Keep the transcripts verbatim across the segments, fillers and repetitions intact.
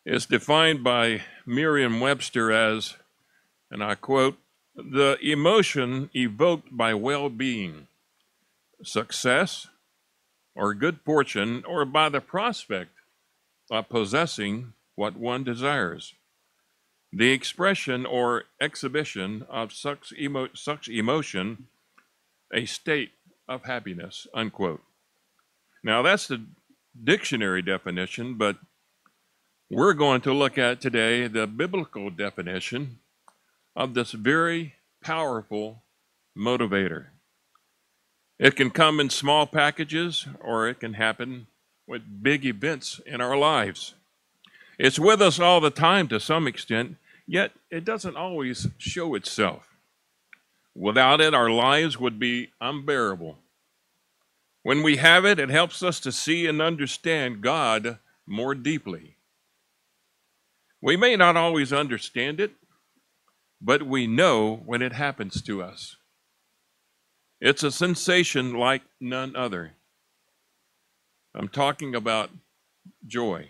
is defined by Merriam-Webster as, and I quote, the emotion evoked by well-being, success, or good fortune, or by the prospect of possessing what one desires. The expression or exhibition of such, emo- such emotion, a state of happiness, unquote. Now, that's the dictionary definition, but we're going to look at today the biblical definition of this very powerful motivator. It can come in small packages or it can happen with big events in our lives. It's with us all the time to some extent, yet it doesn't always show itself. Without it, our lives would be unbearable. When we have it, it helps us to see and understand God more deeply. We may not always understand it, but we know when it happens to us. It's a sensation like none other. I'm talking about joy,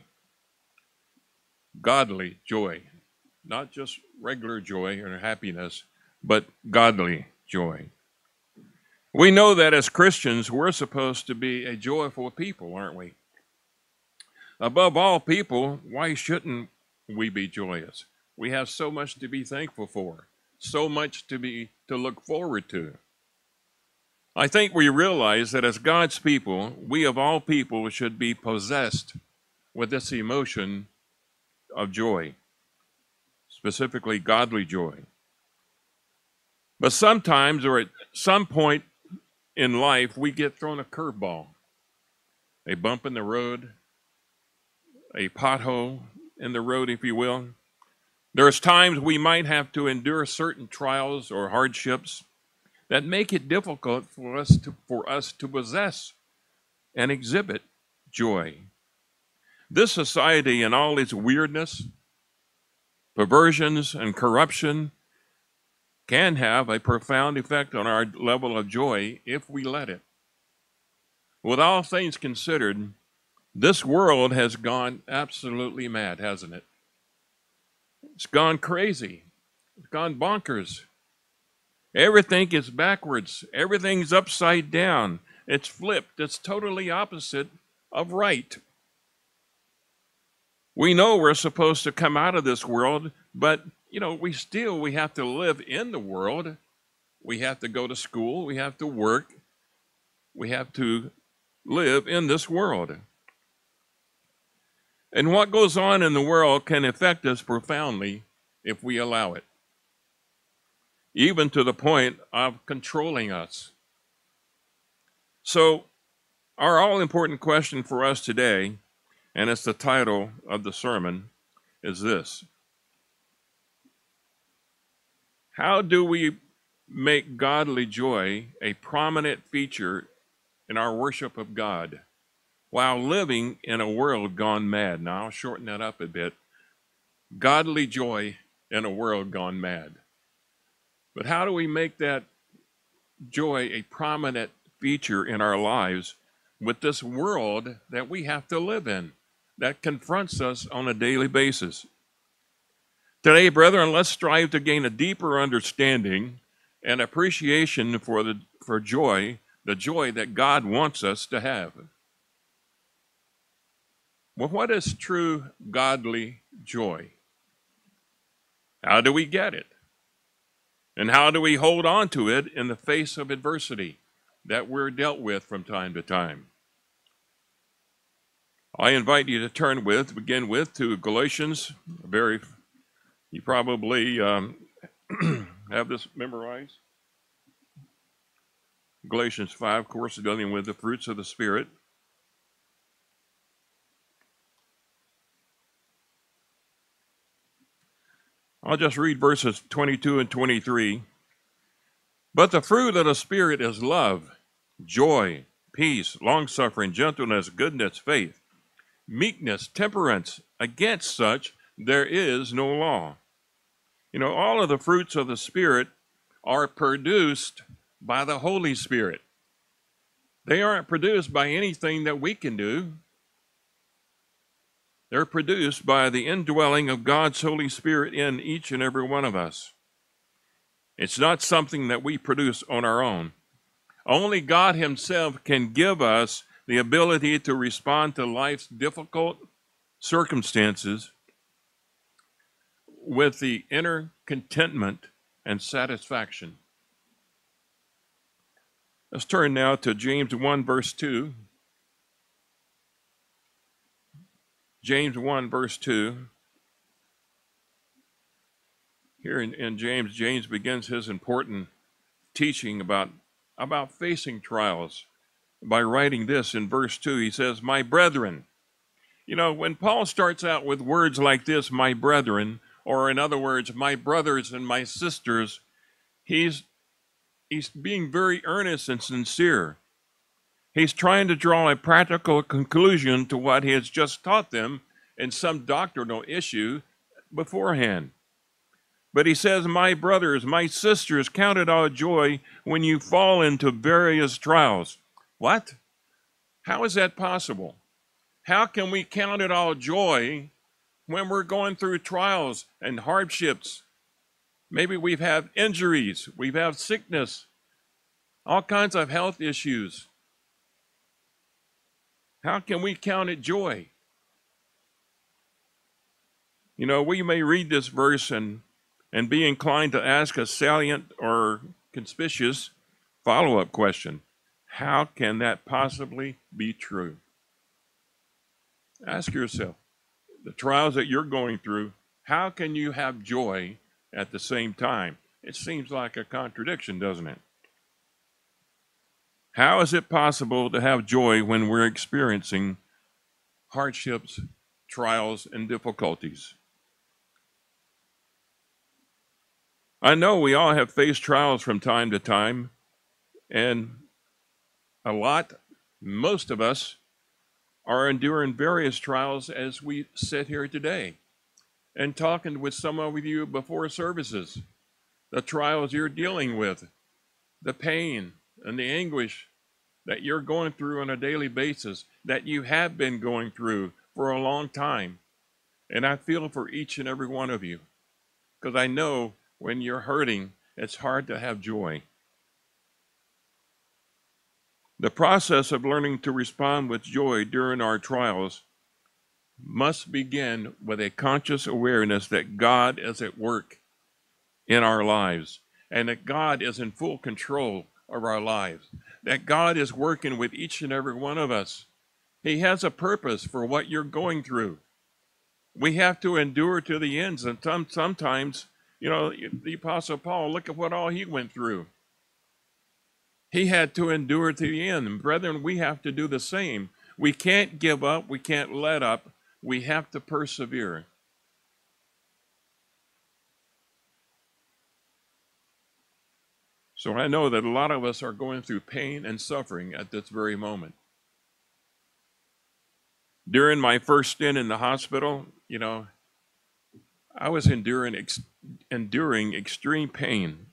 godly joy, not just regular joy or happiness, but godly joy. We know that as Christians, we're supposed to be a joyful people, aren't we? Above all people, why shouldn't we be joyous? We have so much to be thankful for, so much to be to look forward to. I think we realize that as God's people, we of all people should be possessed with this emotion of joy, specifically godly joy. But sometimes, or at some point in life, we get thrown a curveball, a bump in the road, a pothole in the road, if you will. There's times we might have to endure certain trials or hardships that make it difficult for us to, for us to possess and exhibit joy. This society and all its weirdness, perversions, and corruption can have a profound effect on our level of joy if we let it. With all things considered, this world has gone absolutely mad, hasn't it? It's gone crazy. It's gone bonkers. Everything is backwards. Everything's upside down. It's flipped. It's totally opposite of right. We know we're supposed to come out of this world, but you know, we still we have to live in the world. We have to go to school, we have to work, we have to live in this world. And what goes on in the world can affect us profoundly if we allow it, even to the point of controlling us. So, our all important question for us today, and it's the title of the sermon, is this: how do we make godly joy a prominent feature in our worship of God while living in a world gone mad? Now, I'll shorten that up a bit. Godly joy in a world gone mad. But how do we make that joy a prominent feature in our lives with this world that we have to live in, that confronts us on a daily basis? Today, brethren, let's strive to gain a deeper understanding and appreciation for the for joy, the joy that God wants us to have. Well, what is true godly joy? How do we get it? And how do we hold on to it in the face of adversity that we're dealt with from time to time? I invite you to turn with, begin with, to Galatians. Very, you probably um, have this memorized. Galatians five, of course, dealing with the fruits of the Spirit. I'll just read verses twenty-two and twenty-three. But the fruit of the Spirit is love, joy, peace, long-suffering, gentleness, goodness, faith, meekness, temperance. Against such there is no law. You know, all of the fruits of the Spirit are produced by the Holy Spirit. They aren't produced by anything that we can do. They're produced by the indwelling of God's Holy Spirit in each and every one of us. It's not something that we produce on our own. Only God Himself can give us the ability to respond to life's difficult circumstances with the inner contentment and satisfaction. Let's turn now to James one, verse two. James one, verse two. Here in, in James, James begins his important teaching about, about facing trials by writing this in verse two. He says, "My brethren." You know, when Paul starts out with words like this, "my brethren," or in other words, "my brothers and my sisters," he's, he's being very earnest and sincere. He's trying to draw a practical conclusion to what he has just taught them in some doctrinal issue beforehand. But he says, "My brothers, my sisters, count it all joy when you fall into various trials." What? How is that possible? How can we count it all joy when we're going through trials and hardships? Maybe we've had injuries, we've had sickness, all kinds of health issues. How can we count it joy? You know, we may read this verse and, and be inclined to ask a salient or conspicuous follow-up question. How can that possibly be true? Ask yourself, the trials that you're going through, how can you have joy at the same time? It seems like a contradiction, doesn't it? How is it possible to have joy when we're experiencing hardships, trials, and difficulties? I know we all have faced trials from time to time, and a lot, most of us, are enduring various trials as we sit here today and talking with some of you before services, the trials you're dealing with, the pain and the anguish that you're going through on a daily basis, that you have been going through for a long time. And I feel for each and every one of you, because I know when you're hurting, it's hard to have joy. The process of learning to respond with joy during our trials must begin with a conscious awareness that God is at work in our lives and that God is in full control of our lives, that God is working with each and every one of us. He has a purpose for what you're going through. We have to endure to the ends, and some, sometimes, you know, the Apostle Paul, look at what all he went through. He had to endure to the end. And brethren, we have to do the same. We can't give up. We can't let up. We have to persevere. So I know that a lot of us are going through pain and suffering at this very moment. During my first stint in the hospital, you know, I was enduring, ex- enduring extreme pain.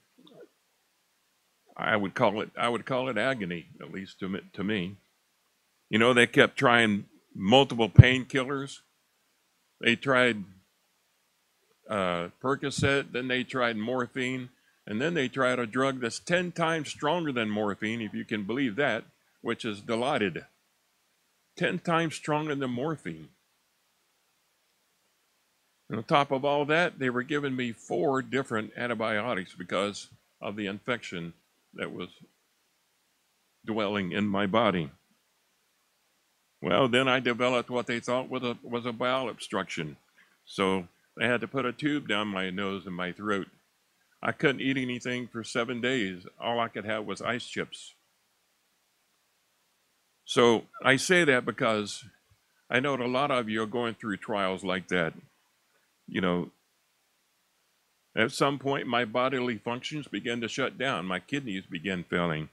I would call it, I would call it agony, at least to me, to me. You know, they kept trying multiple painkillers. They tried uh, Percocet, then they tried morphine, and then they tried a drug that's ten times stronger than morphine, if you can believe that, which is Dilaudid. ten times stronger than morphine. And on top of all that, they were giving me four different antibiotics because of the infection that was dwelling in my body. Well, then I developed what they thought was a, was a bowel obstruction. So they had to put a tube down my nose and my throat. I couldn't eat anything for seven days. All I could have was ice chips. So I say that because I know that a lot of you are going through trials like that. You know, at some point, my bodily functions began to shut down. My kidneys began failing.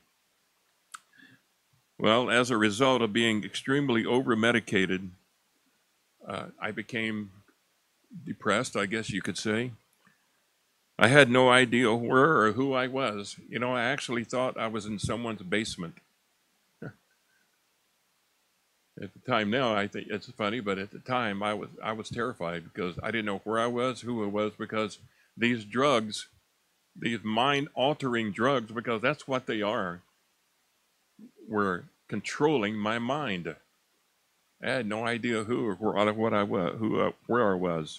Well, as a result of being extremely over-medicated, uh, I became depressed, I guess you could say. I had no idea where or who I was. You know, I actually thought I was in someone's basement. At the time now, I think it's funny, but at the time I was I was terrified because I didn't know where I was, who I was, because these drugs, these mind-altering drugs, because that's what they are, were controlling my mind. I had no idea who or where, what I was, who, uh, where I was.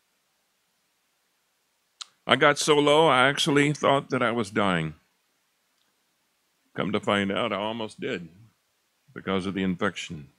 I got so low, I actually thought that I was dying. Come to find out, I almost did because of the infection.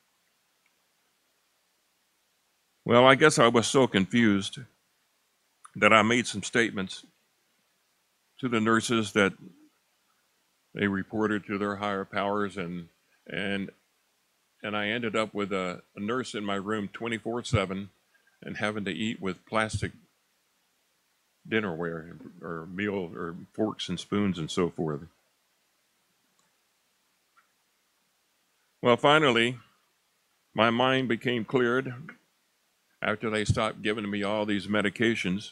Well, I guess I was so confused that I made some statements to the nurses that they reported to their higher powers, and and and I ended up with a, a nurse in my room twenty-four seven and having to eat with plastic dinnerware or meal or forks and spoons and so forth. Well, finally, my mind became cleared after they stopped giving me all these medications.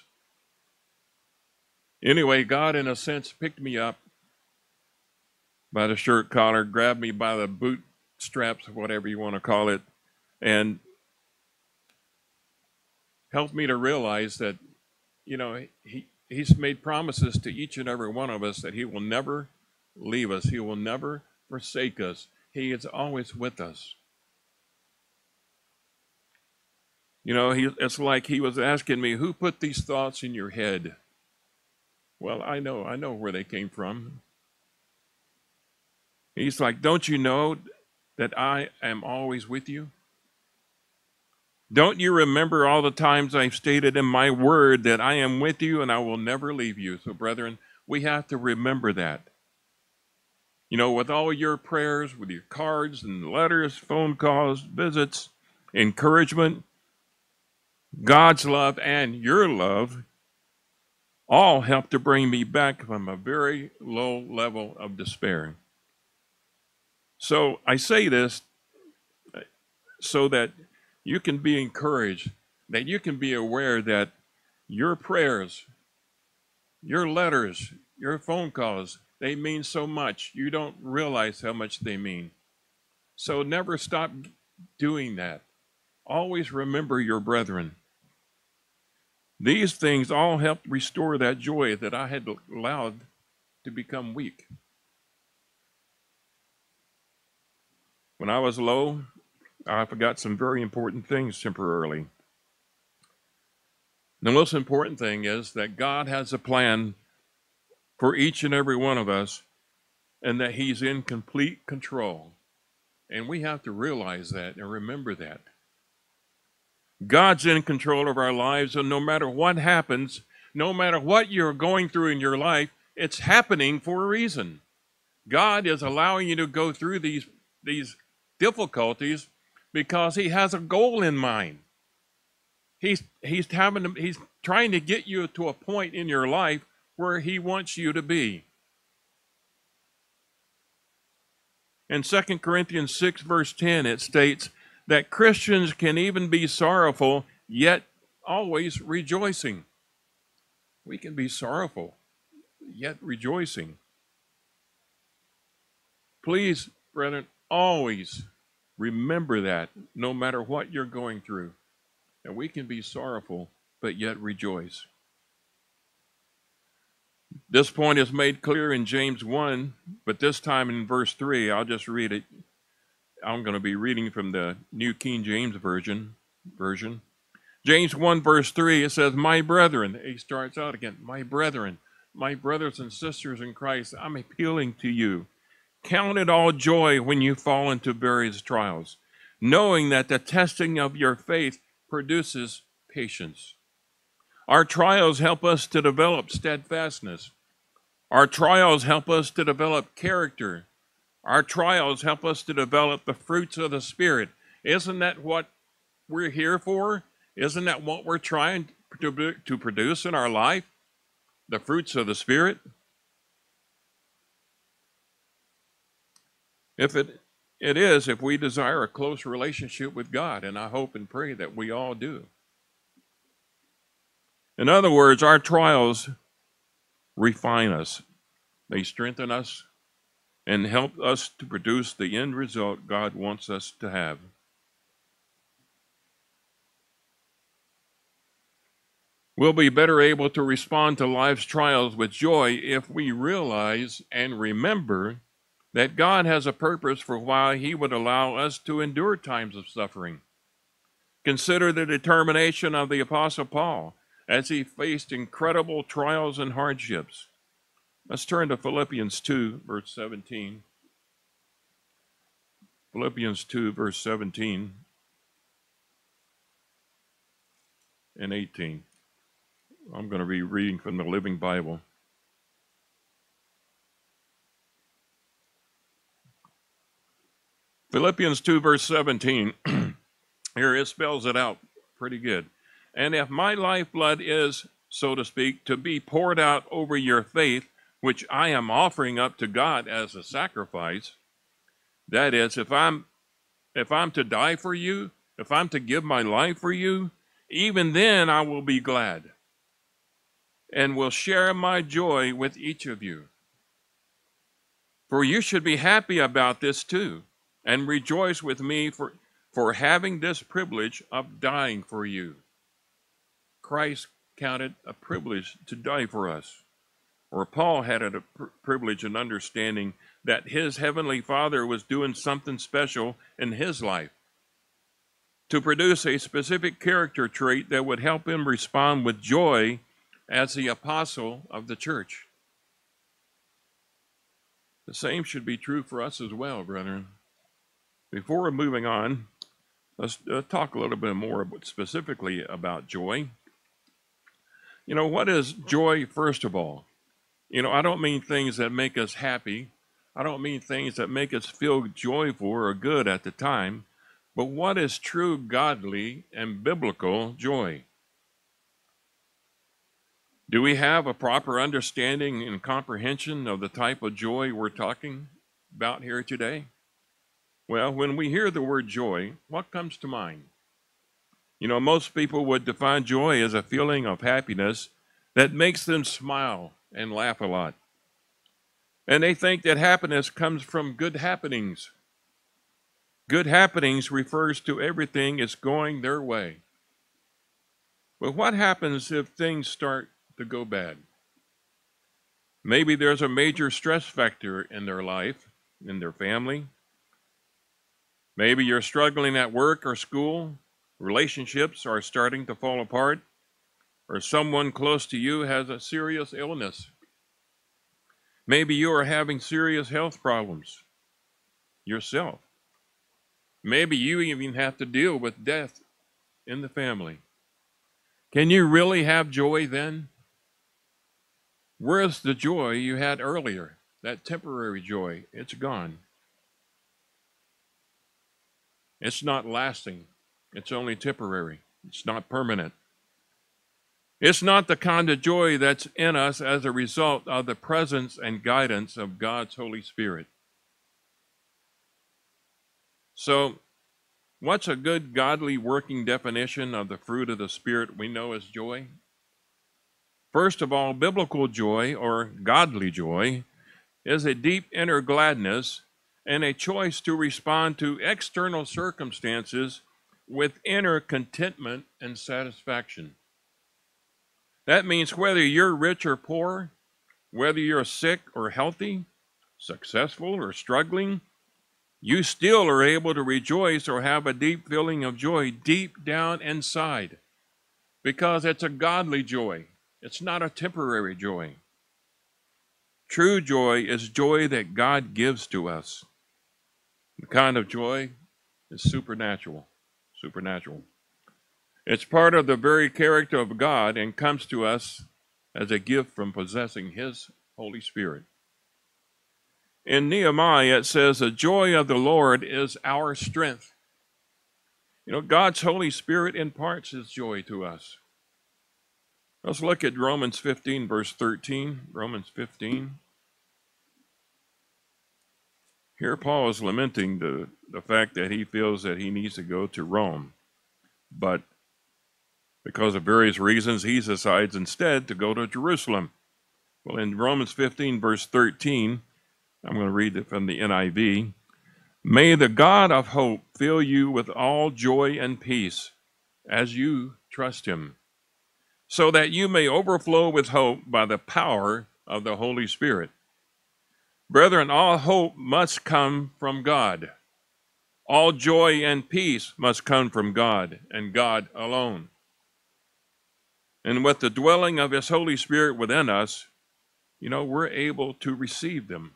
Anyway, God, in a sense, picked me up by the shirt collar, grabbed me by the boot straps, whatever you want to call it, and helped me to realize that, you know, he, he's made promises to each and every one of us that he will never leave us. He will never forsake us. He is always with us. You know, he, it's like he was asking me, who put these thoughts in your head? Well, I know, I know where they came from. He's like, don't you know that I am always with you? Don't you remember all the times I've stated in my word that I am with you and I will never leave you? So, brethren, we have to remember that. You know, with all your prayers, with your cards and letters, phone calls, visits, encouragement, God's love and your love all help to bring me back from a very low level of despair. So I say this so that you can be encouraged, that you can be aware that your prayers, your letters, your phone calls, they mean so much. You don't realize how much they mean. So never stop doing that. Always remember your brethren. These things all helped restore that joy that I had allowed to become weak. When I was low, I forgot some very important things temporarily. The most important thing is that God has a plan for each and every one of us, and that he's in complete control. And we have to realize that and remember that. God's in control of our lives, and no matter what happens, no matter what you're going through in your life, it's happening for a reason. God is allowing you to go through these, these difficulties because he has a goal in mind. He's, he's, having, he's trying to get you to a point in your life where he wants you to be. In Second Corinthians six, verse ten, it states that Christians can even be sorrowful, yet always rejoicing. We can be sorrowful, yet rejoicing. Please, brethren, always remember that, no matter what you're going through. And we can be sorrowful, but yet rejoice. This point is made clear in James one, but this time in verse three, I'll just read it. I'm going to be reading from the New King James Version. version. James one, verse three, it says, my brethren, he starts out again, my brethren, my brothers and sisters in Christ, I'm appealing to you. Count it all joy when you fall into various trials, knowing that the testing of your faith produces patience. Our trials help us to develop steadfastness. Our trials help us to develop character. Our trials help us to develop the fruits of the Spirit. Isn't that what we're here for? Isn't that what we're trying to, to produce in our life? The fruits of the Spirit? If it, it is, if we desire a close relationship with God, and I hope and pray that we all do. In other words, our trials refine us. They strengthen us and help us to produce the end result God wants us to have. We'll be better able to respond to life's trials with joy if we realize and remember that God has a purpose for why He would allow us to endure times of suffering. Consider the determination of the Apostle Paul as he faced incredible trials and hardships. Let's turn to Philippians two, verse seventeen. Philippians two, verse seventeen and eighteen. I'm going to be reading from the Living Bible. Philippians two, verse seventeen. Here it spells it out pretty good. And if my lifeblood is, so to speak, to be poured out over your faith, which I am offering up to God as a sacrifice, that is, if I'm if I'm to die for you, if I'm to give my life for you, even then I will be glad and will share my joy with each of you. For you should be happy about this too, and rejoice with me for, for having this privilege of dying for you. Christ counted a privilege to die for us. Or Paul had a privilege in understanding that his heavenly Father was doing something special in his life to produce a specific character trait that would help him respond with joy as the apostle of the church. The same should be true for us as well, brethren. Before moving on, let's uh, talk a little bit more about, specifically about joy. You know, what is joy, first of all? You know, I don't mean things that make us happy. I don't mean things that make us feel joyful or good at the time. But what is true godly and biblical joy? Do we have a proper understanding and comprehension of the type of joy we're talking about here today? Well, when we hear the word joy, what comes to mind? You know, most people would define joy as a feeling of happiness that makes them smile and laugh a lot. And they think that happiness comes from good happenings. Good happenings refers to everything is going their way. But what happens if things start to go bad? Maybe there's a major stress factor in their life, in their family. Maybe you're struggling at work or school. Relationships are starting to fall apart, or someone close to you has a serious illness. Maybe you are having serious health problems yourself. Maybe you even have to deal with death in the family. Can you really have joy then? Where's the joy you had earlier? That temporary joy, it's gone. It's not lasting. It's only temporary. It's not permanent. It's not the kind of joy that's in us as a result of the presence and guidance of God's Holy Spirit. So, what's a good godly working definition of the fruit of the Spirit we know as joy? First of all, biblical joy, or godly joy, is a deep inner gladness and a choice to respond to external circumstances with inner contentment and satisfaction. That means whether you're rich or poor, whether you're sick or healthy, successful or struggling, you still are able to rejoice or have a deep feeling of joy deep down inside, because it's a godly joy. It's not a temporary joy. True joy is joy that God gives to us. The kind of joy is supernatural. Supernatural. It's part of the very character of God and comes to us as a gift from possessing His Holy Spirit. In Nehemiah, it says, the joy of the Lord is our strength. You know, God's Holy Spirit imparts His joy to us. Let's look at Romans fifteen, verse thirteen. Romans fifteen. Here Paul is lamenting the, the fact that he feels that he needs to go to Rome. But because of various reasons, he decides instead to go to Jerusalem. Well, in Romans fifteen, verse thirteen, I'm going to read it from the N I V. May the God of hope fill you with all joy and peace as you trust Him, so that you may overflow with hope by the power of the Holy Spirit. Brethren, all hope must come from God. All joy and peace must come from God and God alone. And with the dwelling of His Holy Spirit within us, you know, we're able to receive them.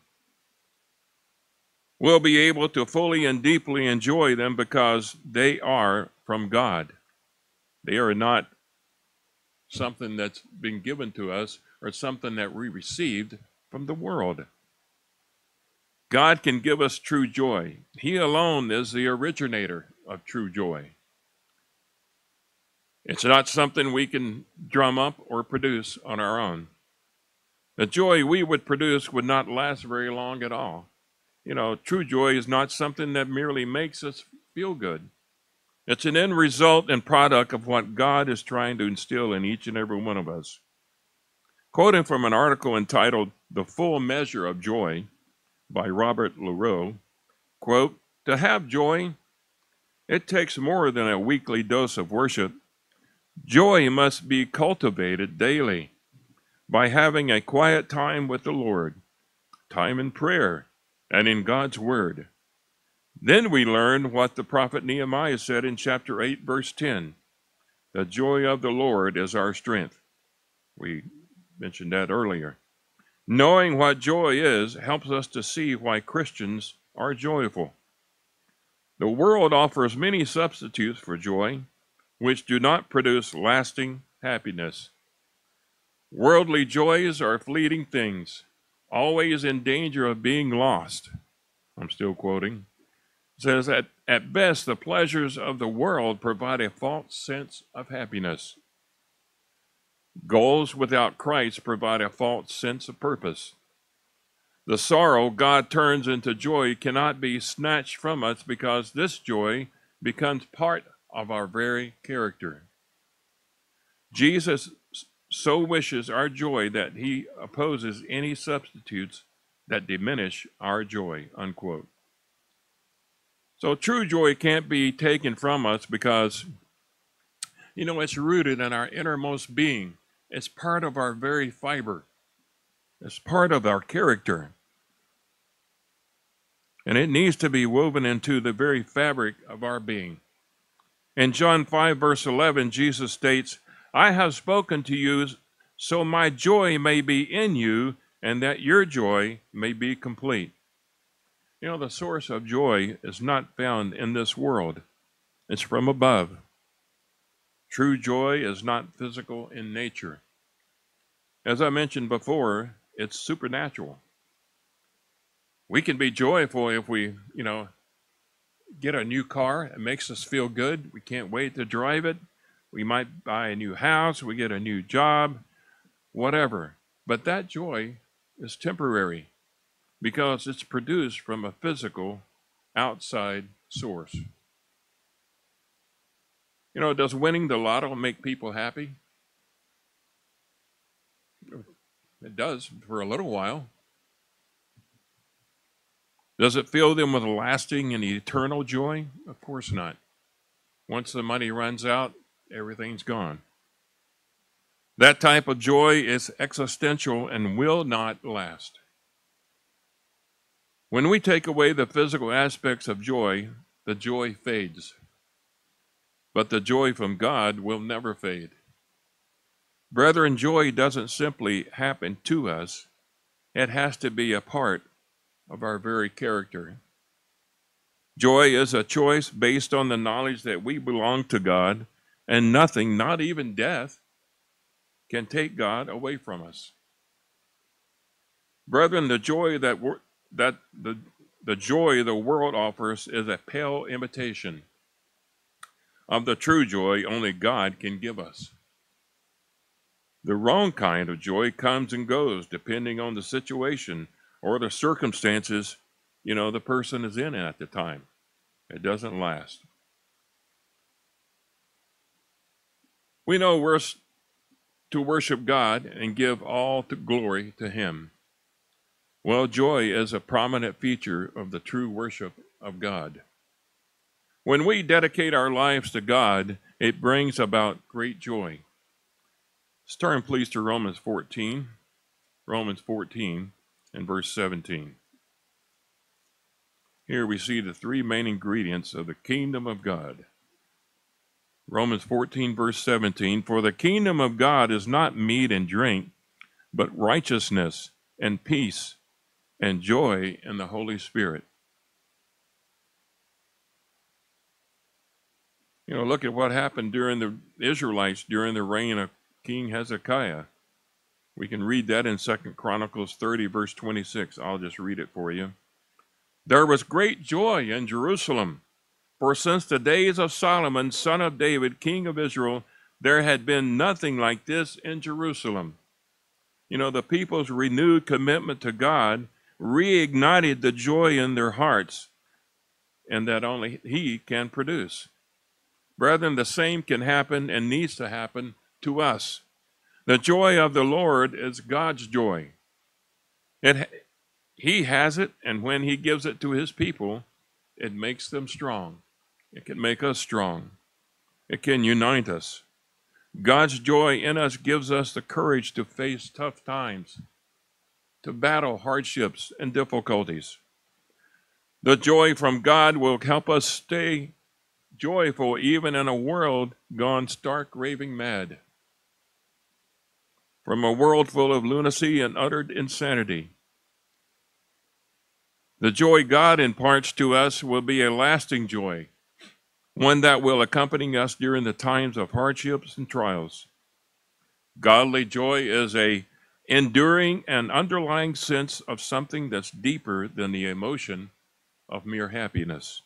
We'll be able to fully and deeply enjoy them because they are from God. They are not something that's been given to us or something that we received from the world. God can give us true joy. He alone is the originator of true joy. It's not something we can drum up or produce on our own. The joy we would produce would not last very long at all. You know, true joy is not something that merely makes us feel good. It's an end result and product of what God is trying to instill in each and every one of us. Quoting from an article entitled "The Full Measure of Joy" by Robert Leroux, quote, "To have joy, it takes more than a weekly dose of worship. Joy must be cultivated daily by having a quiet time with the Lord, time in prayer, and in God's Word. Then we learn what the prophet Nehemiah said in chapter eight, verse ten. The joy of the Lord is our strength." We mentioned that earlier. Knowing what joy is helps us to see why Christians are joyful. The world offers many substitutes for joy, which do not produce lasting happiness. Worldly joys are fleeting things, always in danger of being lost. I'm still quoting. It says that at best, the pleasures of the world provide a false sense of happiness. Goals without Christ provide a false sense of purpose. The sorrow God turns into joy cannot be snatched from us because this joy becomes part of our very character. Jesus so wishes our joy that He opposes any substitutes that diminish our joy, unquote. So true joy can't be taken from us because, you know, it's rooted in our innermost being. It's part of our very fiber. It's part of our character. And it needs to be woven into the very fabric of our being. In John five, verse eleven, Jesus states, "I have spoken to you so my joy may be in you and that your joy may be complete." You know, the source of joy is not found in this world. It's from above. True joy is not physical in nature. As I mentioned before, it's supernatural. We can be joyful if we, you know, get a new car. It makes us feel good. We can't wait to drive it. We might buy a new house. We get a new job, whatever. But that joy is temporary because it's produced from a physical outside source. You know, does winning the lotto make people happy? It does for a little while. Does it fill them with a lasting and eternal joy? Of course not. Once the money runs out, everything's gone. That type of joy is existential and will not last. When we take away the physical aspects of joy, the joy fades. But the joy from God will never fade. Brethren, joy doesn't simply happen to us. It has to be a part of our very character. Joy is a choice based on the knowledge that we belong to God, and nothing, not even death, can take God away from us. Brethren, the joy that that the, the joy the world offers is a pale imitation of the true joy only God can give us. The wrong kind of joy comes and goes depending on the situation or the circumstances, you know, the person is in at the time. It doesn't last. We know we're to worship God and give all the glory to Him. Well, joy is a prominent feature of the true worship of God. When we dedicate our lives to God, it brings about great joy. Let's turn, please, to Romans fourteen. Romans fourteen and verse seventeen. Here we see the three main ingredients of the kingdom of God. Romans fourteen, verse seventeen, for the kingdom of God is not meat and drink, but righteousness and peace and joy in the Holy Spirit. You know, look at what happened during the Israelites during the reign of King Hezekiah. We can read that in Second Chronicles thirty, verse twenty-six. I'll just read it for you. There was great joy in Jerusalem, for since the days of Solomon, son of David, king of Israel, there had been nothing like this in Jerusalem. You know, the people's renewed commitment to God reignited the joy in their hearts, and that only He can produce. Brethren, the same can happen and needs to happen to us. The joy of the Lord is God's joy. It, he has it, and when He gives it to His people, it makes them strong. It can make us strong. It can unite us. God's joy in us gives us the courage to face tough times, to battle hardships and difficulties. The joy from God will help us stay joyful even in a world gone stark raving mad. From a world full of lunacy and utter insanity. The joy God imparts to us will be a lasting joy, one that will accompany us during the times of hardships and trials. Godly joy is a enduring and underlying sense of something that's deeper than the emotion of mere happiness.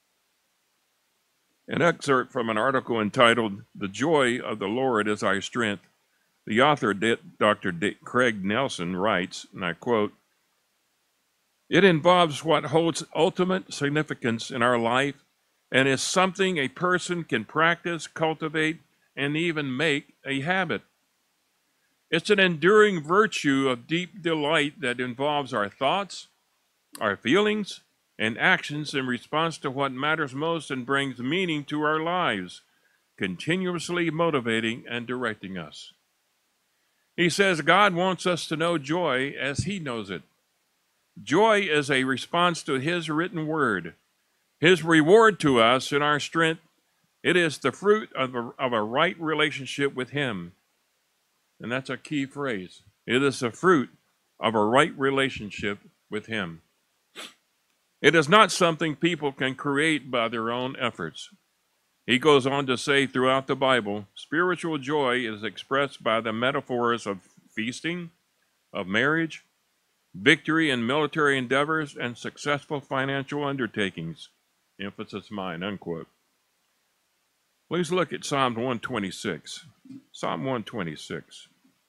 An excerpt from an article entitled, "The Joy of the Lord is Our Strength." The author, Doctor Craig Nelson, writes, and I quote, "It involves what holds ultimate significance in our life and is something a person can practice, cultivate, and even make a habit. It's an enduring virtue of deep delight that involves our thoughts, our feelings, and actions in response to what matters most and brings meaning to our lives, continuously motivating and directing us." He says God wants us to know joy as He knows it. Joy is a response to His written word, His reward to us in our strength. It is the fruit of a, of a right relationship with Him. And that's a key phrase. It is the fruit of a right relationship with Him. It is not something people can create by their own efforts. He goes on to say throughout the Bible, spiritual joy is expressed by the metaphors of feasting, of marriage, victory in military endeavors, and successful financial undertakings. Emphasis mine, unquote. Please look at Psalm one twenty-six. Psalm one twenty-six.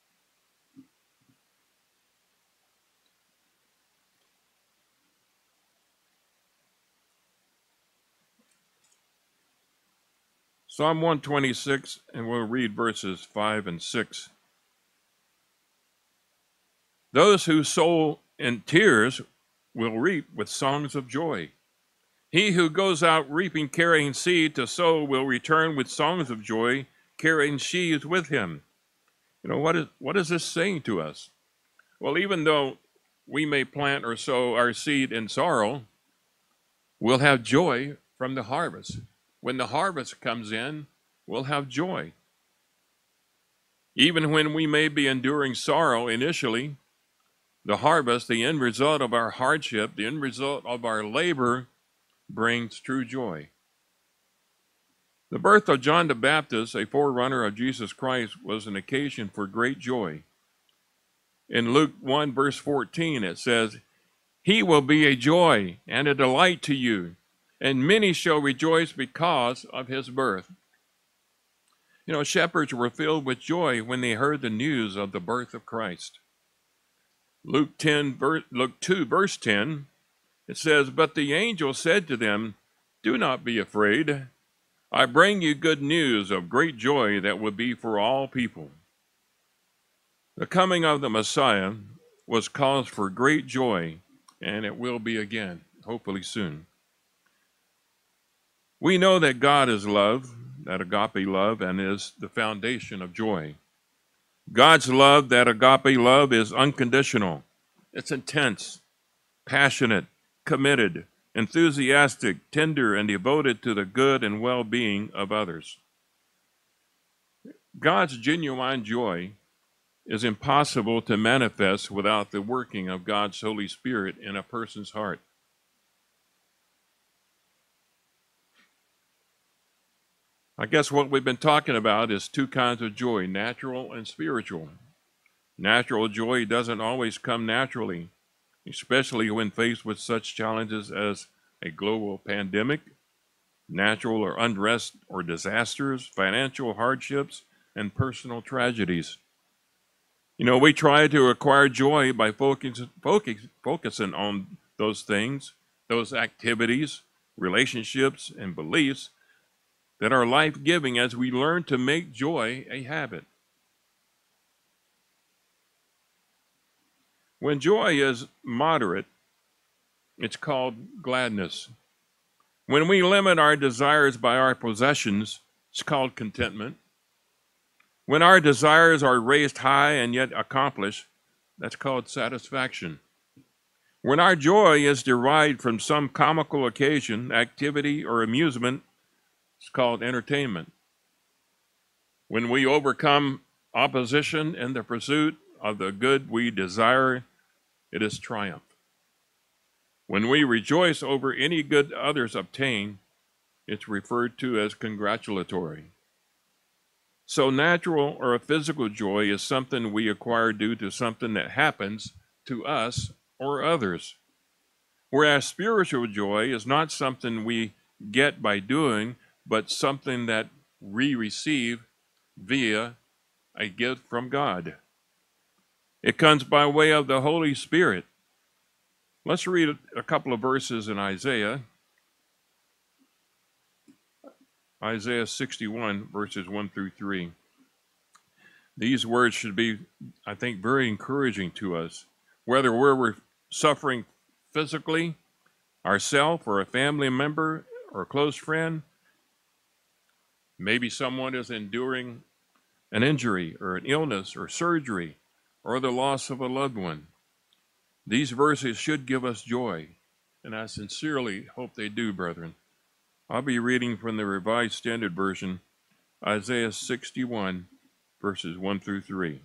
Psalm one twenty-six, and we'll read verses five and six. Those who sow in tears will reap with songs of joy. He who goes out reaping, carrying seed to sow, will return with songs of joy, carrying sheaves with him. You know, what is, what is this saying to us? Well, even though we may plant or sow our seed in sorrow, we'll have joy from the harvest. When the harvest comes in, we'll have joy. Even when we may be enduring sorrow initially, the harvest, the end result of our hardship, the end result of our labor, brings true joy. The birth of John the Baptist, a forerunner of Jesus Christ, was an occasion for great joy. In Luke one, verse fourteen, it says, "He will be a joy and a delight to you, and many shall rejoice because of his birth." You know, shepherds were filled with joy when they heard the news of the birth of Christ. Luke ten, Luke two, verse ten, it says, "But the angel said to them, 'Do not be afraid. I bring you good news of great joy that will be for all people.'" The coming of the Messiah was cause for great joy, and it will be again, hopefully soon. We know that God is love, that agape love, and is the foundation of joy. God's love, that agape love, is unconditional. It's intense, passionate, committed, enthusiastic, tender, and devoted to the good and well-being of others. God's genuine joy is impossible to manifest without the working of God's Holy Spirit in a person's heart. I guess what we've been talking about is two kinds of joy, natural and spiritual. Natural joy doesn't always come naturally, especially when faced with such challenges as a global pandemic, natural or unrest or disasters, financial hardships, and personal tragedies. You know, we try to acquire joy by focus, focus, focusing on those things, those activities, relationships, and beliefs that are life-giving as we learn to make joy a habit. When joy is moderate, it's called gladness. When we limit our desires by our possessions, it's called contentment. When our desires are raised high and yet accomplished, that's called satisfaction. When our joy is derived from some comical occasion, activity, or amusement, it's called entertainment. When we overcome opposition in the pursuit of the good we desire, it is triumph. When we rejoice over any good others obtain, it's referred to as congratulatory. So natural or a physical joy is something we acquire due to something that happens to us or others. Whereas spiritual joy is not something we get by doing, but something that we receive via a gift from God. It comes by way of the Holy Spirit. Let's read a couple of verses in Isaiah. Isaiah sixty-one, verses one through three. These words should be, I think, very encouraging to us, whether we're suffering physically, ourselves, or a family member, or a close friend. Maybe someone is enduring an injury, or an illness, or surgery, or the loss of a loved one. These verses should give us joy, and I sincerely hope they do, brethren. I'll be reading from the Revised Standard Version, Isaiah sixty-one, verses one through three.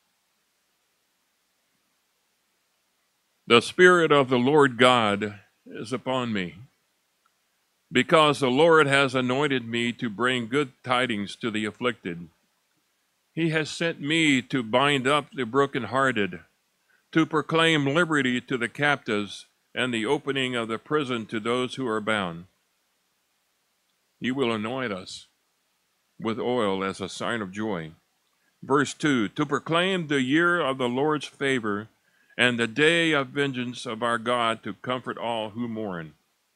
The Spirit of the Lord God is upon me, because the Lord has anointed me to bring good tidings to the afflicted. He has sent me to bind up the brokenhearted, to proclaim liberty to the captives, and the opening of the prison to those who are bound. He will anoint us with oil as a sign of joy. Verse two, to proclaim the year of the Lord's favor and the day of vengeance of our God, to comfort all who mourn.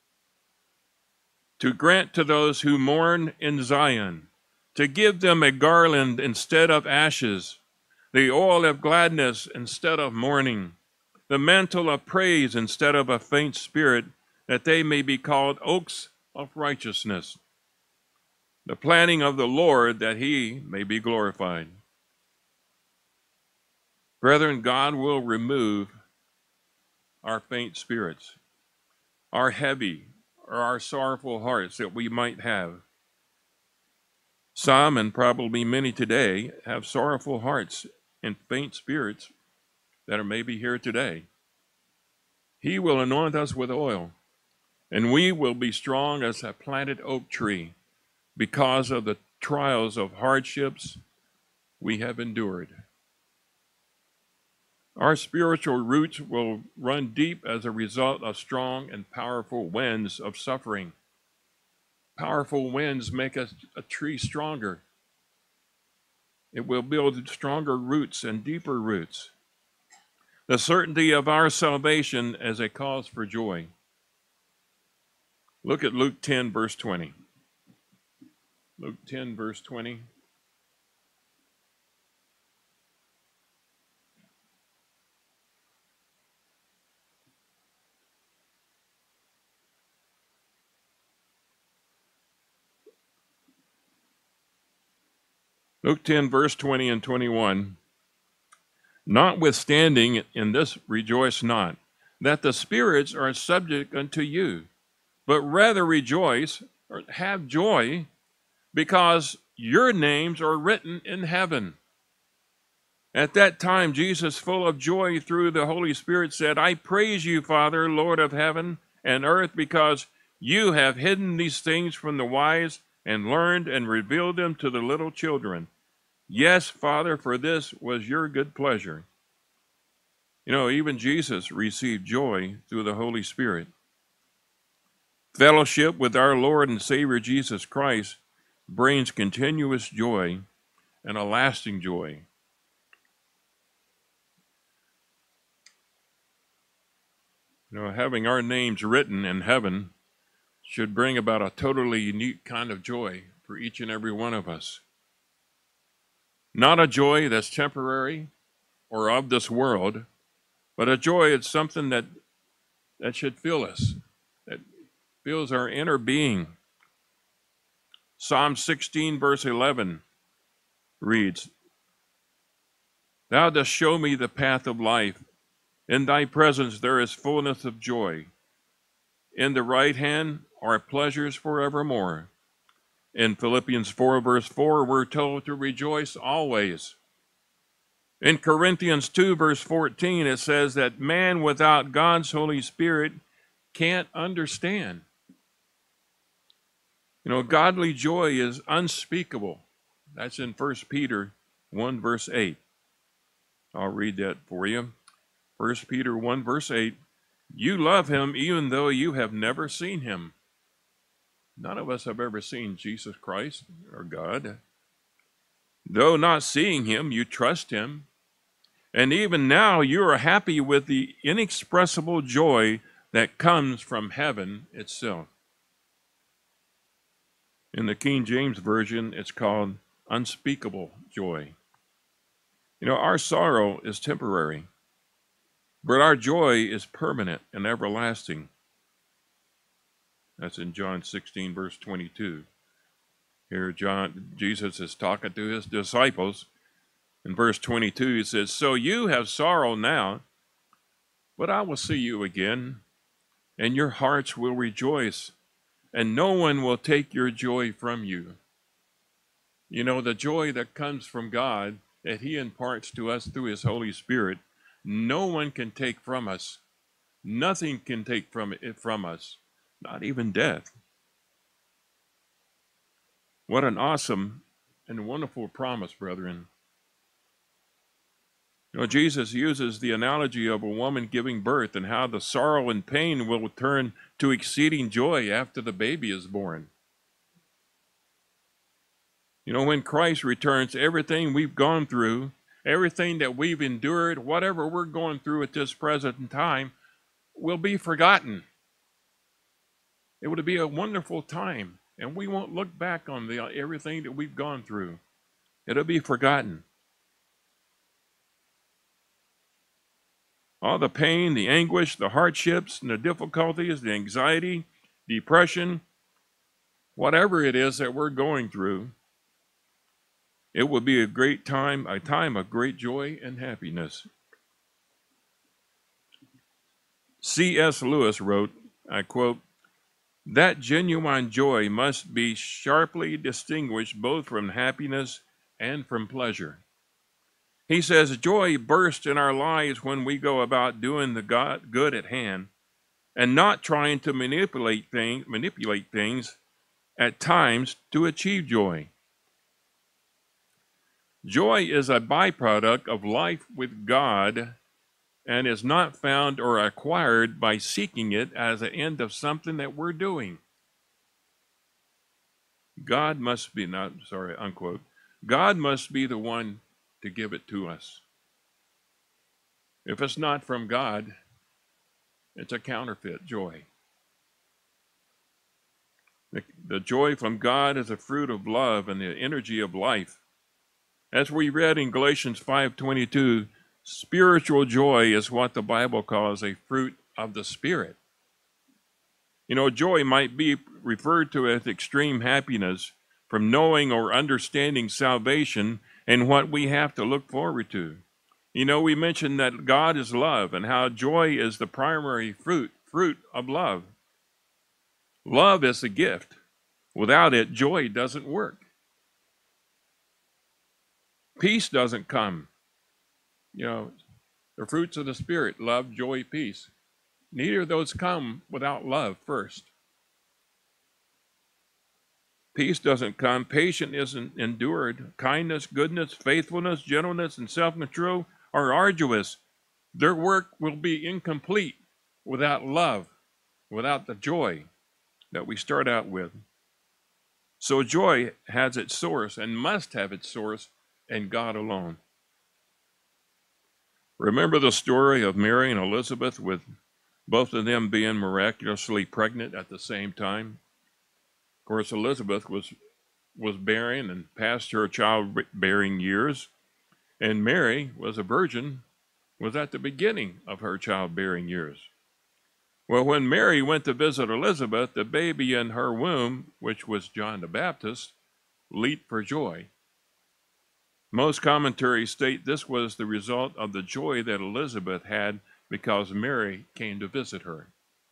To grant to those who mourn in Zion, to give them a garland instead of ashes, the oil of gladness instead of mourning, the mantle of praise instead of a faint spirit, that they may be called oaks of righteousness, the planting of the Lord, that he may be glorified. Brethren, God will remove our faint spirits, our heavy or our sorrowful hearts that we might have. Some, and probably many today, have sorrowful hearts and faint spirits that are maybe here today. He will anoint us with oil, and we will be strong as a planted oak tree because of the trials of hardships we have endured. Our spiritual roots will run deep as a result of strong and powerful winds of suffering. Powerful winds make a, a tree stronger. It will build stronger roots and deeper roots. The certainty of our salvation as a cause for joy. Look at Luke ten, verse twenty. Luke ten, verse twenty. Luke ten, verse twenty and twenty-one. Notwithstanding in this rejoice not, that the spirits are subject unto you, but rather rejoice or have joy, because your names are written in heaven. At that time, Jesus, full of joy through the Holy Spirit, said, I praise you, Father, Lord of heaven and earth, because you have hidden these things from the wise and learned and revealed them to the little children. Yes, Father, for this was your good pleasure. You know, even Jesus received joy through the Holy Spirit. Fellowship with our Lord and Savior Jesus Christ brings continuous joy and a lasting joy. You know, having our names written in heaven should bring about a totally unique kind of joy for each and every one of us. Not a joy that's temporary or of this world, but a joy it's something that that should fill us, that fills our inner being. Psalm sixteen, verse eleven reads, Thou dost show me the path of life. In thy presence there is fullness of joy. In the right hand are pleasures forevermore. In Philippians four, verse four, we're told to rejoice always. In Corinthians two, verse fourteen, it says that man without God's Holy Spirit can't understand. You know, godly joy is unspeakable. That's in First Peter one, verse eight. I'll read that for you. First Peter one, verse eight. You love him even though you have never seen him. None of us have ever seen Jesus Christ or God. Though not seeing him, you trust him. And even now you are happy with the inexpressible joy that comes from heaven itself. In the King James Version, it's called unspeakable joy. You know, our sorrow is temporary, but our joy is permanent and everlasting. That's in John sixteen, verse twenty-two. Here, John, Jesus is talking to his disciples. In verse twenty-two, he says, So you have sorrow now, but I will see you again, and your hearts will rejoice, and no one will take your joy from you. You know, the joy that comes from God, that he imparts to us through his Holy Spirit, no one can take from us. Nothing can take from it from us, not even death. What an awesome and wonderful promise, brethren. You know, Jesus uses the analogy of a woman giving birth and how the sorrow and pain will turn to exceeding joy after the baby is born. You know, when Christ returns, everything we've gone through, everything that we've endured, whatever we're going through at this present time, will be forgotten. It would be a wonderful time, and we won't look back on the everything that we've gone through. It'll be forgotten. All the pain, the anguish, the hardships, and the difficulties, the anxiety, depression, whatever it is that we're going through, it will be a great time, a time of great joy and happiness. C S Lewis wrote, I quote, that genuine joy must be sharply distinguished both from happiness and from pleasure. He says, joy bursts in our lives when we go about doing the God, good at hand and not trying to manipulate things, manipulate things at times to achieve joy. Joy is a byproduct of life with God and is not found or acquired by seeking it as an end of something that we're doing. God must be, not, sorry, unquote, God must be the one to give it to us. If it's not from God, it's a counterfeit joy. The, the joy from God is a fruit of love and the energy of life. As we read in Galatians five twenty-two, spiritual joy is what the Bible calls a fruit of the Spirit. You know, joy might be referred to as extreme happiness from knowing or understanding salvation and what we have to look forward to. You know, we mentioned that God is love and how joy is the primary fruit, fruit of love. Love is a gift. Without it, joy doesn't work. Peace doesn't come. You know, the fruits of the Spirit, love, joy, peace. Neither of those come without love first. Peace doesn't come. Patience isn't endured. Kindness, goodness, faithfulness, gentleness, and self-control are arduous. Their work will be incomplete without love, without the joy that we start out with. So joy has its source and must have its source in God alone. Remember the story of Mary and Elizabeth, with both of them being miraculously pregnant at the same time? Of course, Elizabeth was was barren and past her childbearing years, and Mary was a virgin, was at the beginning of her childbearing years. Well, when Mary went to visit Elizabeth, the baby in her womb, which was John the Baptist, leaped for joy. Most commentaries state this was the result of the joy that Elizabeth had because Mary came to visit her.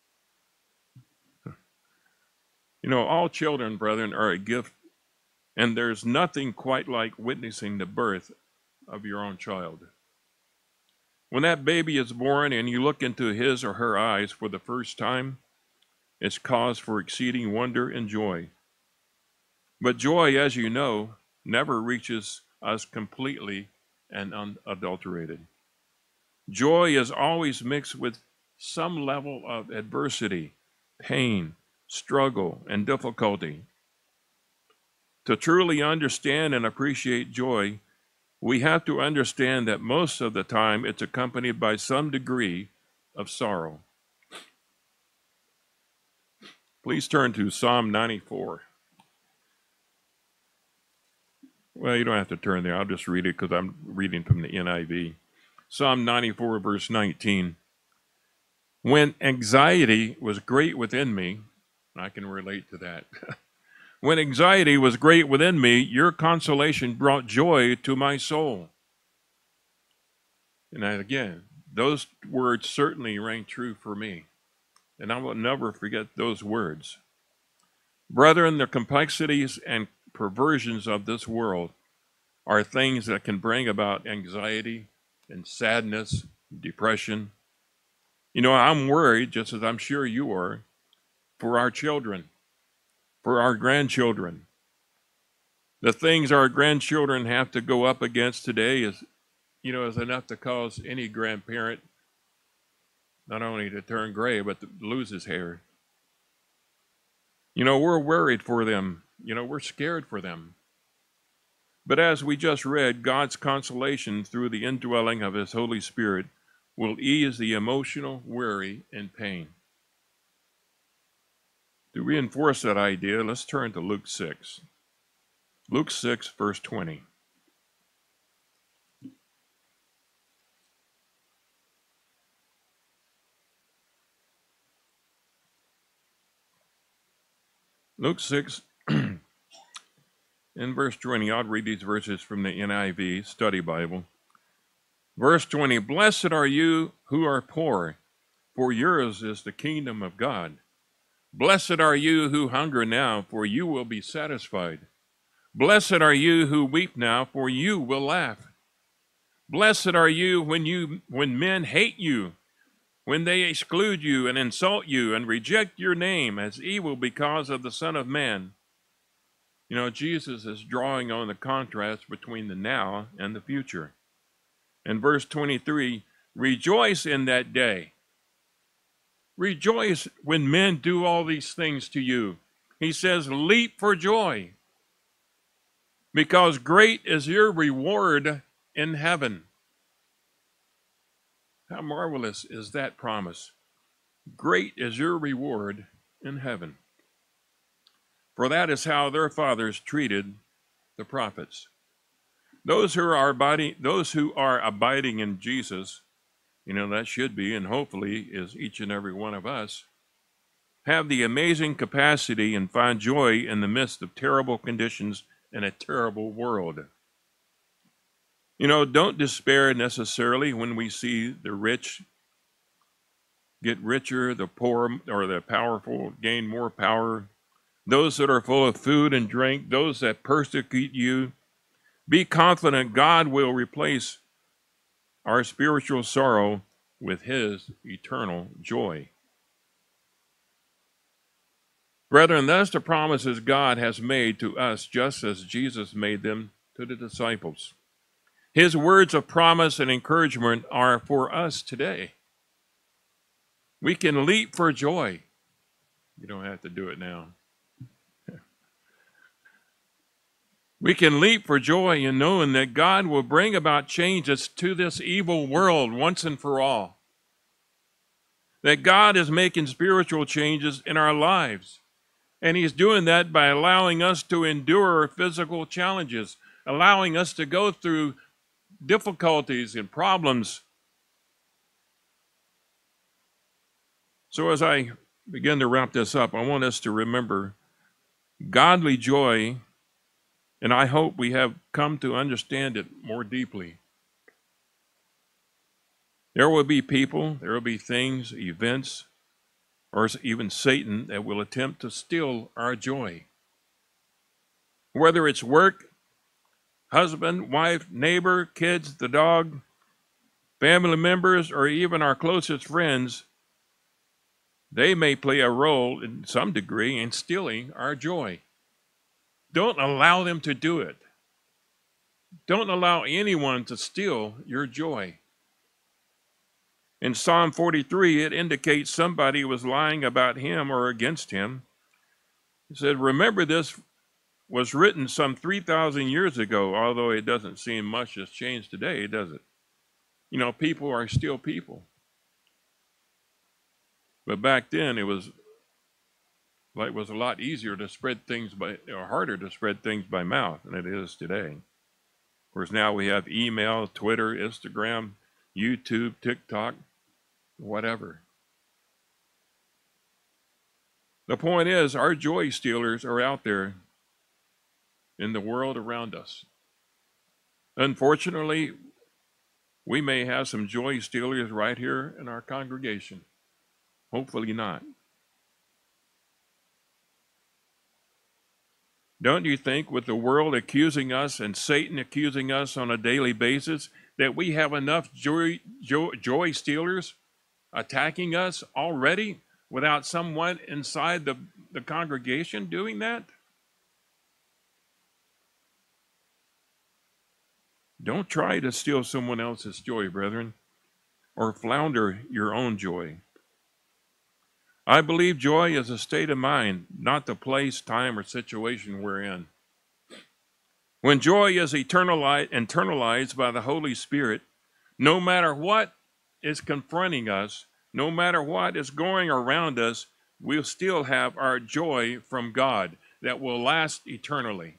You know, all children, brethren, are a gift, and there's nothing quite like witnessing the birth of your own child. When that baby is born and you look into his or her eyes for the first time, it's cause for exceeding wonder and joy. But joy, as you know, never reaches us completely and unadulterated. Joy is always mixed with some level of adversity, pain, struggle, and difficulty. To truly understand and appreciate joy, we have to understand that most of the time it's accompanied by some degree of sorrow. Please turn to Psalm ninety-four. Well, you don't have to turn there. I'll just read it because I'm reading from the N I V. Psalm ninety-four, verse nineteen. When anxiety was great within me, I can relate to that. When anxiety was great within me, your consolation brought joy to my soul. And again, those words certainly rang true for me, and I will never forget those words. Brethren, the complexities and perversions of this world are things that can bring about anxiety and sadness, depression. You know, I'm worried, just as I'm sure you are, for our children, for our grandchildren. The things our grandchildren have to go up against today is, you know, is enough to cause any grandparent not only to turn gray, but to lose his hair. You know, we're worried for them. You know, we're scared for them. But as we just read, God's consolation through the indwelling of His Holy Spirit will ease the emotional worry and pain. To reinforce that idea, let's turn to Luke six. Luke six, verse twenty. Luke six, in verse twenty, I'll read these verses from the N I V Study Bible. Verse twenty, Blessed are you who are poor, for yours is the kingdom of God. Blessed are you who hunger now, for you will be satisfied. Blessed are you who weep now, for you will laugh. Blessed are you when you when men hate you, when they exclude you and insult you and reject your name as evil because of the Son of Man. You know, Jesus is drawing on the contrast between the now and the future. In verse twenty-three, rejoice in that day. Rejoice when men do all these things to you. He says, leap for joy, because great is your reward in heaven. How marvelous is that promise? Great is your reward in heaven. For that is how their fathers treated the prophets. Those who are abiding, those who are abiding in Jesus, you know, that should be, and hopefully is each and every one of us, have the amazing capacity and find joy in the midst of terrible conditions in a terrible world. You know, don't despair necessarily when we see the rich get richer, the poor or the powerful gain more power, those that are full of food and drink, those that persecute you. Be confident God will replace our spiritual sorrow with his eternal joy. Brethren, that's the promises God has made to us, just as Jesus made them to the disciples. His words of promise and encouragement are for us today. We can leap for joy. You don't have to do it now. We can leap for joy in knowing that God will bring about changes to this evil world once and for all. That God is making spiritual changes in our lives. And he's doing that by allowing us to endure physical challenges, allowing us to go through difficulties and problems. So as I begin to wrap this up, I want us to remember godly joy, and I hope we have come to understand it more deeply. There will be people, there will be things, events, or even Satan that will attempt to steal our joy. Whether it's work, husband, wife, neighbor, kids, the dog, family members, or even our closest friends, they may play a role in some degree in stealing our joy. Don't allow them to do it. Don't allow anyone to steal your joy. In Psalm forty-three, it indicates somebody was lying about him or against him. It said, remember, this was written some three thousand years ago, although it doesn't seem much has changed today, does it? You know, people are still people. But back then, it was like it was a lot easier to spread things by, or harder to spread things by mouth than it is today. Of course, now we have email, Twitter, Instagram, YouTube, TikTok, whatever. The point is, our joy stealers are out there in the world around us. Unfortunately, we may have some joy stealers right here in our congregation. Hopefully not. Don't you think with the world accusing us and Satan accusing us on a daily basis that we have enough joy, joy, joy stealers attacking us already without someone inside the, the congregation doing that? Don't try to steal someone else's joy, brethren, or flounder your own joy. I believe joy is a state of mind, not the place, time, or situation we're in. When joy is internalized by the Holy Spirit, no matter what is confronting us, no matter what is going around us, we'll still have our joy from God that will last eternally.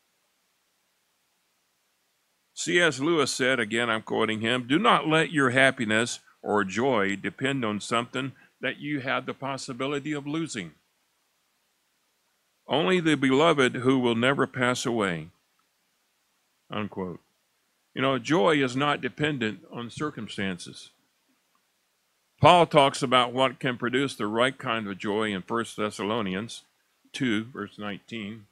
C S Lewis said, again, I'm quoting him, do not let your happiness or joy depend on something that you have the possibility of losing. Only the beloved who will never pass away. Unquote. You know, joy is not dependent on circumstances. Paul talks about what can produce the right kind of joy in First Thessalonians two, verse nineteen.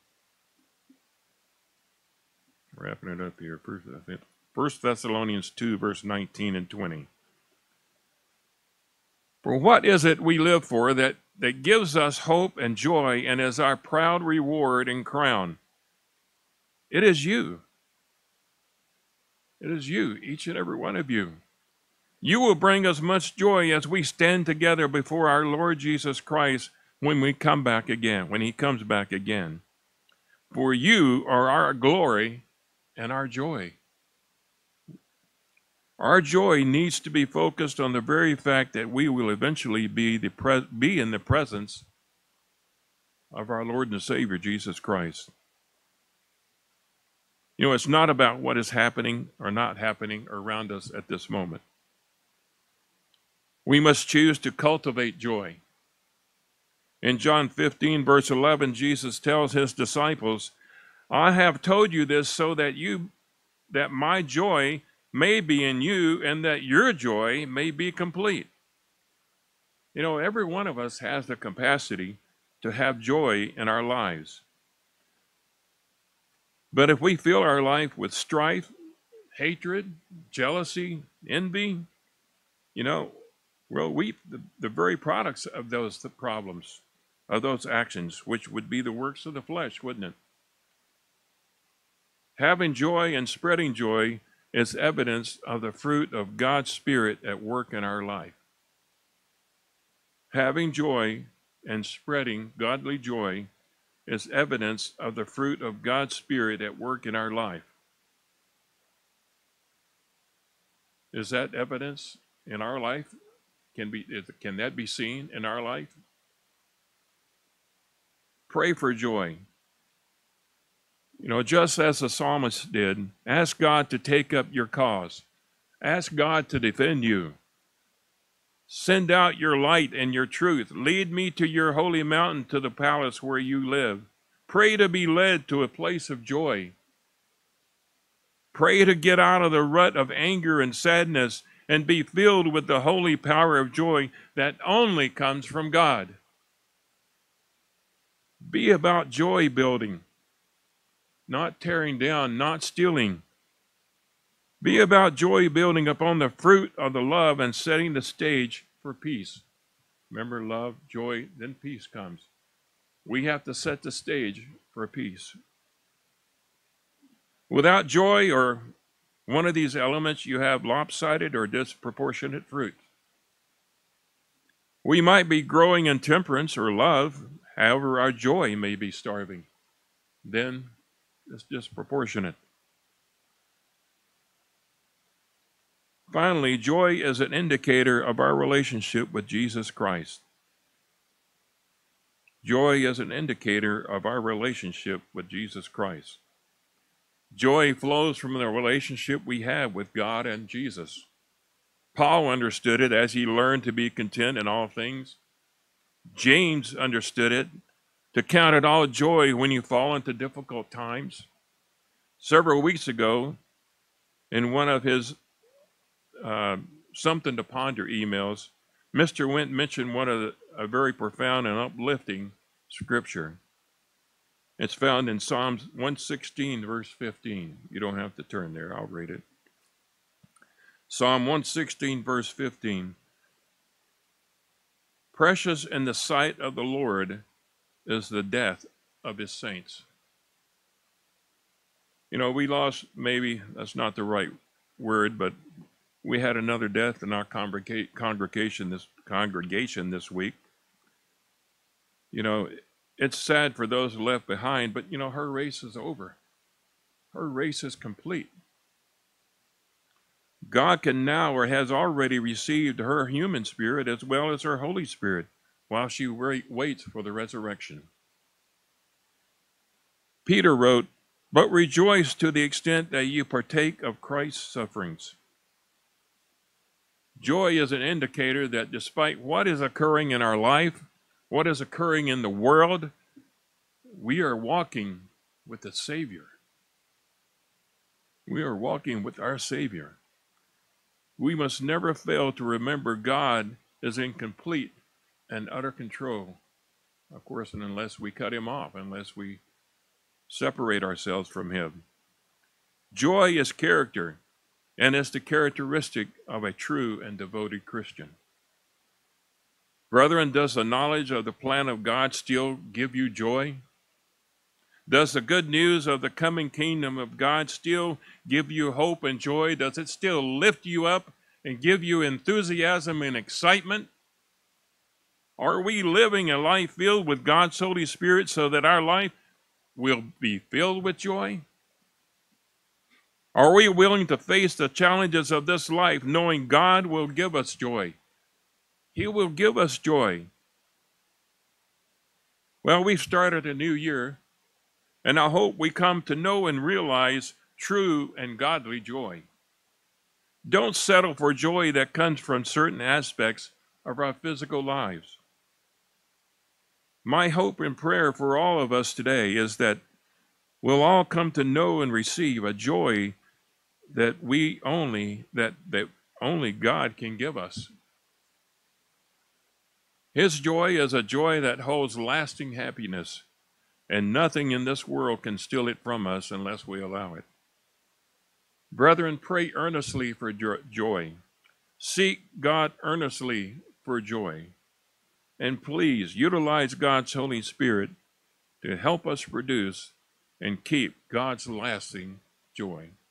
Wrapping it up here. First, I think, First Thessalonians two, verse nineteen and twenty. For what is it we live for that, that gives us hope and joy and is our proud reward and crown? It is you. It is you, each and every one of you. You will bring us much joy as we stand together before our Lord Jesus Christ when we come back again, when he comes back again. For you are our glory and our joy. Our joy needs to be focused on the very fact that we will eventually be, the pre- be in the presence of our Lord and Savior, Jesus Christ. You know, it's not about what is happening or not happening around us at this moment. We must choose to cultivate joy. In John fifteen, verse eleven, Jesus tells his disciples, I have told you this so that you that my joy may be in you and that your joy may be complete. You know, every one of us has the capacity to have joy in our lives. But if we fill our life with strife, hatred, jealousy, envy, you know, we'll reap the, the very products of those problems, of those actions, which would be the works of the flesh, wouldn't it? Having joy and spreading joy is evidence of the fruit of God's Spirit at work in our life. Having joy and spreading godly joy is evidence of the fruit of God's Spirit at work in our life. Is that evidence in our life? Can be, can that be seen in our life? Pray for joy. You know, just as the psalmist did, ask God to take up your cause. Ask God to defend you. Send out your light and your truth. Lead me to your holy mountain, to the palace where you live. Pray to be led to a place of joy. Pray to get out of the rut of anger and sadness and be filled with the holy power of joy that only comes from God. Be about joy building, not tearing down, not stealing. Be about joy building upon the fruit of the love and setting the stage for peace. Remember, love, joy, then peace comes. We have to set the stage for peace. Without joy or one of these elements, you have lopsided or disproportionate fruit. We might be growing in temperance or love, however, our joy may be starving. Then it's disproportionate. Finally, joy is an indicator of our relationship with Jesus Christ. Joy is an indicator of our relationship with Jesus Christ. Joy flows from the relationship we have with God and Jesus. Paul understood it as he learned to be content in all things. James understood it, to count it all joy when you fall into difficult times. Several weeks ago, in one of his uh, Something to Ponder emails, Mister Went mentioned one of the, a very profound and uplifting scripture. It's found in Psalms one sixteen, verse fifteen. You don't have to turn there, I'll read it. Psalm one sixteen, verse fifteen. Precious in the sight of the Lord is the death of his saints. You know, we lost, maybe that's not the right word, but we had another death in our congrega- congregation this congregation this week. You know, it's sad for those left behind, but you know, her race is over. Her race is complete. God can now or has already received her human spirit as well as her Holy Spirit while she waits for the resurrection. Peter wrote, "But rejoice to the extent that you partake of Christ's sufferings." Joy is an indicator that despite what is occurring in our life, what is occurring in the world, we are walking with the Savior. We are walking with our Savior. We must never fail to remember God is in complete and utter control. Of course, and unless we cut him off, unless we separate ourselves from him. Joy is character, and is the characteristic of a true and devoted Christian. Brethren, does the knowledge of the plan of God still give you joy? Does the good news of the coming kingdom of God still give you hope and joy? Does it still lift you up and give you enthusiasm and excitement? Are we living a life filled with God's Holy Spirit so that our life will be filled with joy? Are we willing to face the challenges of this life knowing God will give us joy? He will give us joy. Well, we've started a new year, and I hope we come to know and realize true and godly joy. Don't settle for joy that comes from certain aspects of our physical lives. My hope and prayer for all of us today is that we'll all come to know and receive a joy that we only that that only God can give us. His joy is a joy that holds lasting happiness, and nothing in this world can steal it from us unless we allow it. Brethren, pray earnestly for jo- joy. Seek God earnestly for joy. And please utilize God's Holy Spirit to help us produce and keep God's lasting joy.